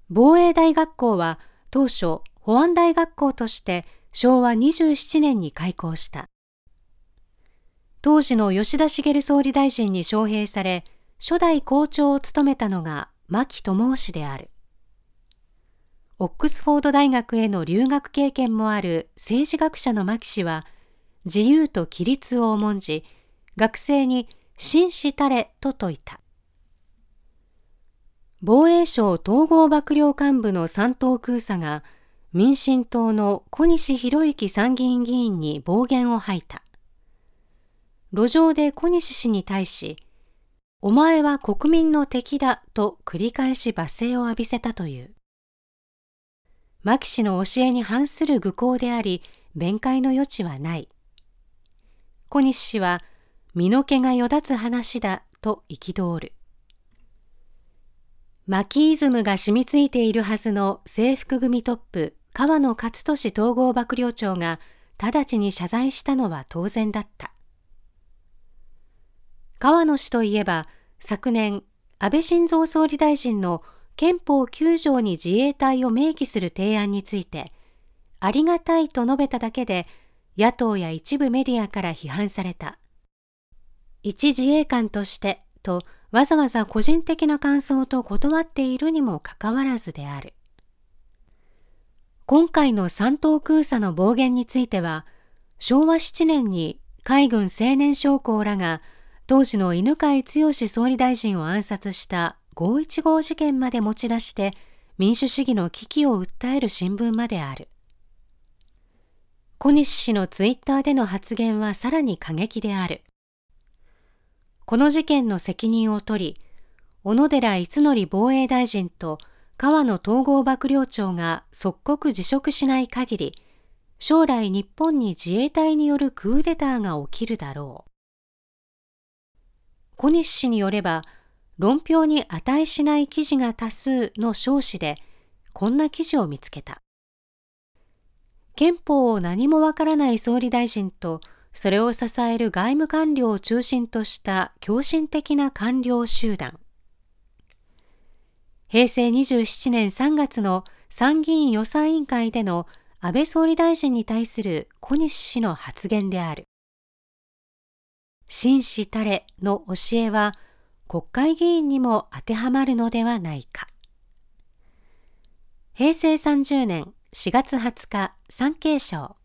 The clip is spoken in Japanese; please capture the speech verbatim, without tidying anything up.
防衛大学校は当初保安大学校としてしょうわにじゅうななねんに開校した。当時の吉田茂総理大臣に招聘され、初代校長を務めたのが牧友氏である。オックスフォード大学への留学経験もある政治学者の牧氏は、自由と規律を重んじ、学生に真摯たれと説いた。防衛省統合幕僚監部の三等空佐が、民進党の小西洋之参議院議員に暴言を吐いた。路上で小西氏に対し、お前は国民の敵だと繰り返し罵声を浴びせたという。牧氏の教えに反する愚行であり、弁解の余地はない。小西氏は、身の毛がよだつ話だと憤る。牧イズムが染みついているはずの制服組トップ、河野克俊統合幕僚長が直ちに謝罪したのは当然だった。河野氏といえば、昨年、安倍晋三総理大臣の憲法きゅうじょうに自衛隊を明記する提案について、ありがたいと述べただけで、野党や一部メディアから批判された。一自衛官としてとわざわざ個人的な感想と断っているにもかかわらずである。今回の三等空佐の暴言については、しょうわななねんに海軍青年将校らが当時の犬養毅総理大臣を暗殺したごーいちごー事件まで持ち出して民主主義の危機を訴える新聞まである。小西氏のツイッターでの発言はさらに過激である。この事件の責任を取り、小野寺五典防衛大臣と河野統合幕僚長が即刻辞職しない限り、将来日本に自衛隊によるクーデターが起きるだろう。小西氏によれば、論評に値しない記事が多数の章紙で、こんな記事を見つけた。憲法を何もわからない総理大臣と、それを支える外務官僚を中心とした狂信的な官僚集団。へいせいにじゅうななねんさんがつの参議院予算委員会での安倍総理大臣に対する小西氏の発言である。真摯たれの教えは国会議員にも当てはまるのではないか。へいせいさんじゅうねんしがつはつか、産経省。